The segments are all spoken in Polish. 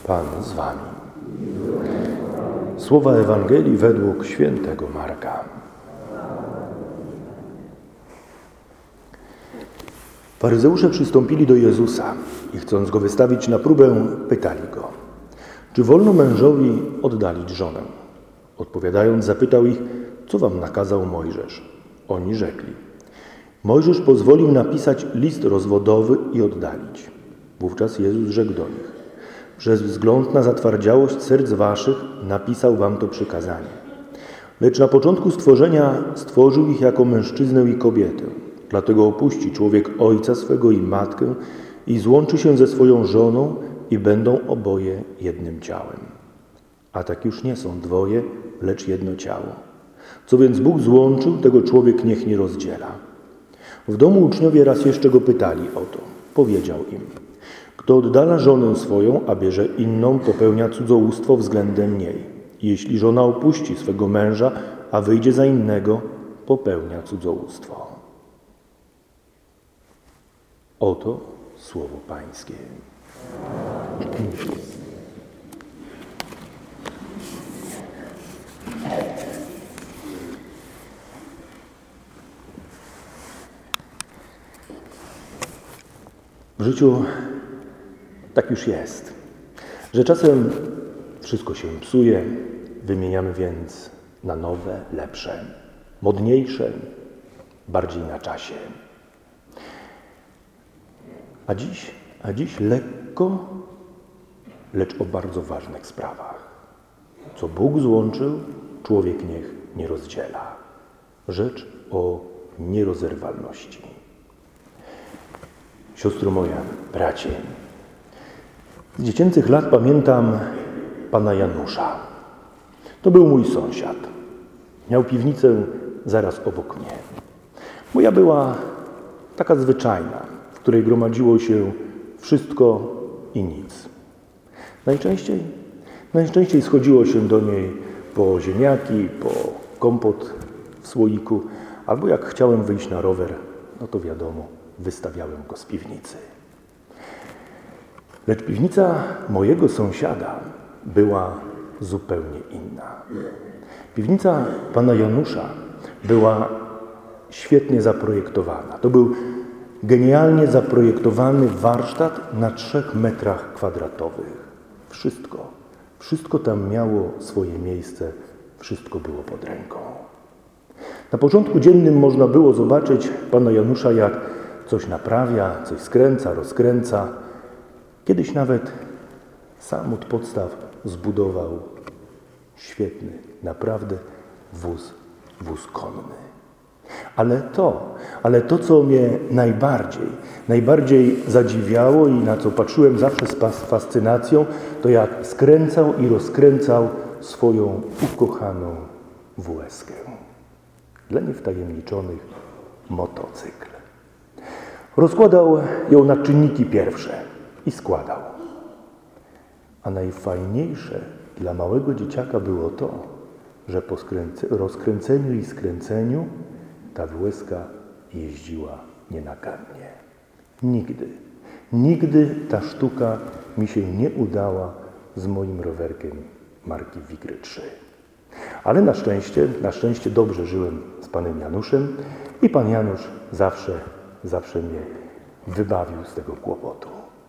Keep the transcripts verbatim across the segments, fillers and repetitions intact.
Pan z wami. Słowa Ewangelii według świętego Marka. Faryzeusze przystąpili do Jezusa i chcąc Go wystawić na próbę, pytali Go: czy wolno mężowi oddalić żonę? Odpowiadając, zapytał ich: co wam nakazał Mojżesz? Oni rzekli: Mojżesz pozwolił napisać list rozwodowy i oddalić. Wówczas Jezus rzekł do nich: przez wzgląd na zatwardziałość serc waszych napisał wam to przykazanie. Lecz na początku stworzenia stworzył ich jako mężczyznę i kobietę. Dlatego opuści człowiek ojca swego i matkę i złączy się ze swoją żoną i będą oboje jednym ciałem. A tak już nie są dwoje, lecz jedno ciało. Co więc Bóg złączył, tego człowiek niech nie rozdziela. W domu uczniowie raz jeszcze go pytali o to. Powiedział im: kto oddala żonę swoją, a bierze inną, popełnia cudzołóstwo względem niej. Jeśli żona opuści swego męża, a wyjdzie za innego, popełnia cudzołóstwo. Oto słowo Pańskie. W życiu tak już jest, że czasem wszystko się psuje, wymieniamy więc na nowe, lepsze, modniejsze, bardziej na czasie. A dziś, a dziś lekko, lecz o bardzo ważnych sprawach. Co Bóg złączył, człowiek niech nie rozdziela. Rzecz o nierozerwalności. Siostro moja, bracie, z dziecięcych lat pamiętam pana Janusza. To był mój sąsiad. Miał piwnicę zaraz obok mnie. Moja była taka zwyczajna, w której gromadziło się wszystko i nic. Najczęściej, najczęściej schodziło się do niej po ziemniaki, po kompot w słoiku, albo jak chciałem wyjść na rower, no to wiadomo, wystawiałem go z piwnicy. Lecz piwnica mojego sąsiada była zupełnie inna. Piwnica pana Janusza była świetnie zaprojektowana. To był genialnie zaprojektowany warsztat na trzech metrach kwadratowych. Wszystko, wszystko tam miało swoje miejsce, wszystko było pod ręką. Na porządku dziennym można było zobaczyć pana Janusza, jak coś naprawia, coś skręca, rozkręca. Kiedyś nawet sam od podstaw zbudował świetny, naprawdę wóz, wóz konny. Ale to, ale to, co mnie najbardziej, najbardziej zadziwiało i na co patrzyłem zawsze z fascynacją, to jak skręcał i rozkręcał swoją ukochaną W S-kę. Dla niewtajemniczonych motocykl. Rozkładał ją na czynniki pierwsze i składał. A najfajniejsze dla małego dzieciaka było to, że po rozkręceniu i skręceniu ta W S-ka jeździła nienagannie. Nigdy, nigdy ta sztuka mi się nie udała z moim rowerkiem marki Wigry trzy. Ale na szczęście, na szczęście dobrze żyłem z panem Januszem i pan Janusz zawsze, zawsze mnie wybawił z tego kłopotu.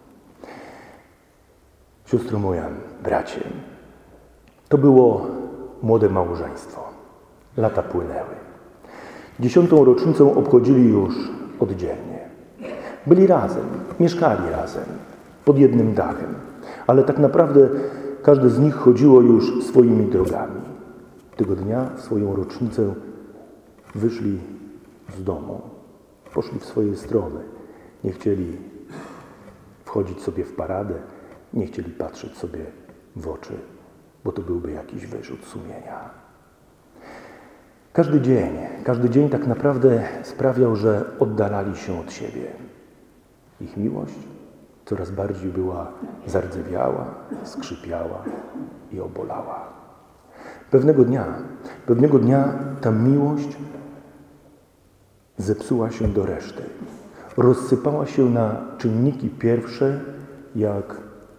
Siostro moja, bracie, to było młode małżeństwo. Lata płynęły. Dziesiątą rocznicę obchodzili już oddzielnie. Byli razem, mieszkali razem, pod jednym dachem, ale tak naprawdę każde z nich chodziło już swoimi drogami. Tego dnia w swoją rocznicę wyszli z domu, poszli w swoje strony. Nie chcieli wchodzić sobie w paradę, nie chcieli patrzeć sobie w oczy, bo to byłby jakiś wyrzut sumienia. Każdy dzień, każdy dzień tak naprawdę sprawiał, że oddalali się od siebie. Ich miłość coraz bardziej była zardzewiała, skrzypiała i obolała. Pewnego dnia, pewnego dnia ta miłość zepsuła się do reszty. Rozsypała się na czynniki pierwsze jak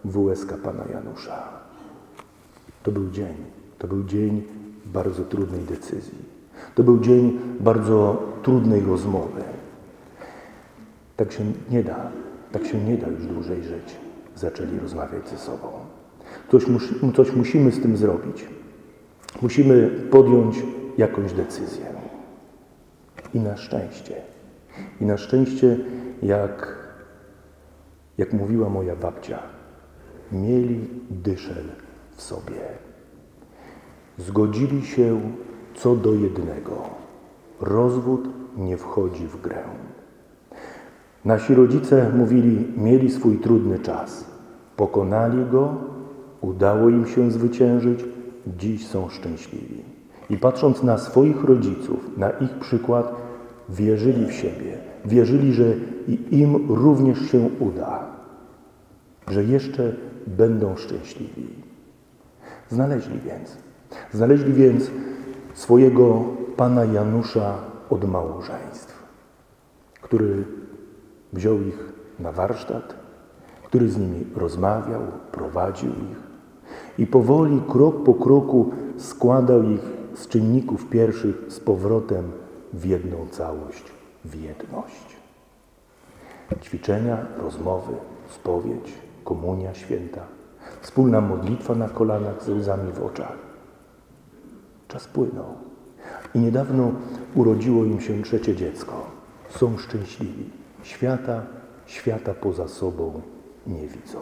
W S K pana Janusza. To był dzień, to był dzień bardzo trudnej decyzji. To był dzień bardzo trudnej rozmowy. Tak się nie da, tak się nie da już dłużej żyć. Zaczęli rozmawiać ze sobą. Coś, mus, coś musimy z tym zrobić. Musimy podjąć jakąś decyzję. I na szczęście, i na szczęście, jak, jak mówiła moja babcia, mieli dyszel w sobie. Zgodzili się co do jednego. Rozwód nie wchodzi w grę. Nasi rodzice mówili, mieli swój trudny czas. Pokonali go, udało im się zwyciężyć, dziś są szczęśliwi. I patrząc na swoich rodziców, na ich przykład, wierzyli w siebie. Wierzyli, że i im również się uda. Że jeszcze będą szczęśliwi. Znaleźli więc, znaleźli więc swojego pana Janusza od małżeństw, który wziął ich na warsztat, który z nimi rozmawiał, prowadził ich i powoli, krok po kroku składał ich z czynników pierwszych z powrotem w jedną całość, w jedność. Ćwiczenia, rozmowy, spowiedź, komunia święta, wspólna modlitwa na kolanach ze łzami w oczach. Czas płynął i niedawno urodziło im się trzecie dziecko. Są szczęśliwi. Świata, świata poza sobą nie widzą.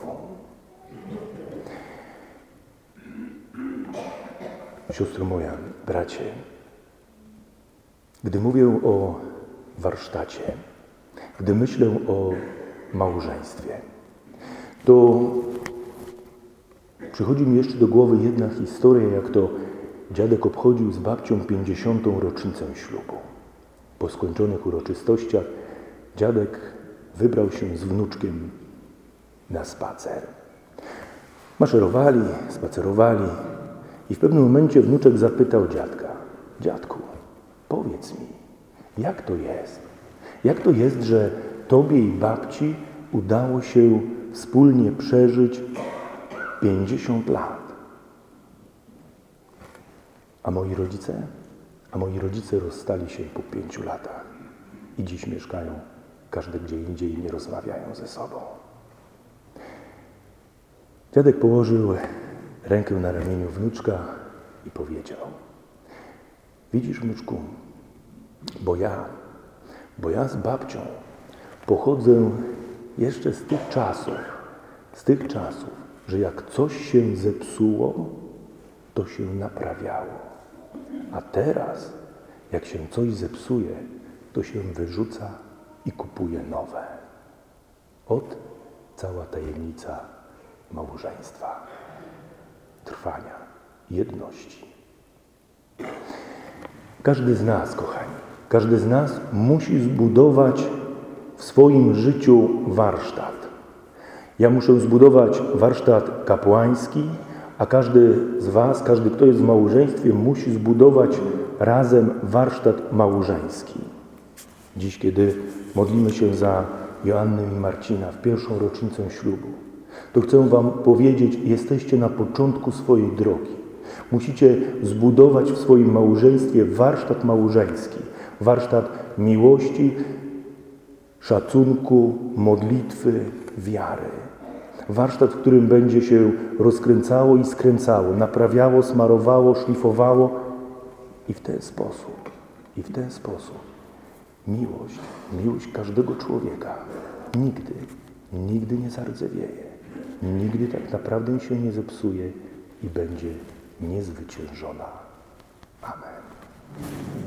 Siostro moja, bracie, gdy mówię o warsztacie, gdy myślę o małżeństwie, to przychodzi mi jeszcze do głowy jedna historia, jak to dziadek obchodził z babcią pięćdziesiątą rocznicę ślubu. Po skończonych uroczystościach dziadek wybrał się z wnuczkiem na spacer. Maszerowali, spacerowali i w pewnym momencie wnuczek zapytał dziadka: dziadku, powiedz mi, jak to jest? Jak to jest, że tobie i babci udało się wspólnie przeżyć pięćdziesiąt lat? A moi rodzice? A moi rodzice rozstali się po pięciu latach i dziś mieszkają każdy gdzie indziej i nie rozmawiają ze sobą. Dziadek położył rękę na ramieniu wnuczka i powiedział: widzisz, wnuczku, bo ja, bo ja z babcią pochodzę jeszcze z tych czasów, z tych czasów, że jak coś się zepsuło, to się naprawiało. A teraz, jak się coś zepsuje, to się wyrzuca i kupuje nowe. Ot cała tajemnica małżeństwa, trwania, jedności. Każdy z nas, kochani, każdy z nas musi zbudować w swoim życiu warsztat. Ja muszę zbudować warsztat kapłański, a każdy z was, każdy, kto jest w małżeństwie, musi zbudować razem warsztat małżeński. Dziś, kiedy modlimy się za Joannę i Marcina w pierwszą rocznicę ślubu, to chcę wam powiedzieć, jesteście na początku swojej drogi. Musicie zbudować w swoim małżeństwie warsztat małżeński, warsztat miłości, szacunku, modlitwy, wiary. Warsztat, w którym będzie się rozkręcało i skręcało, naprawiało, smarowało, szlifowało i w ten sposób, i w ten sposób miłość, miłość każdego człowieka nigdy, nigdy nie zardzewieje, nigdy tak naprawdę się nie zepsuje i będzie niezwyciężona. Amen.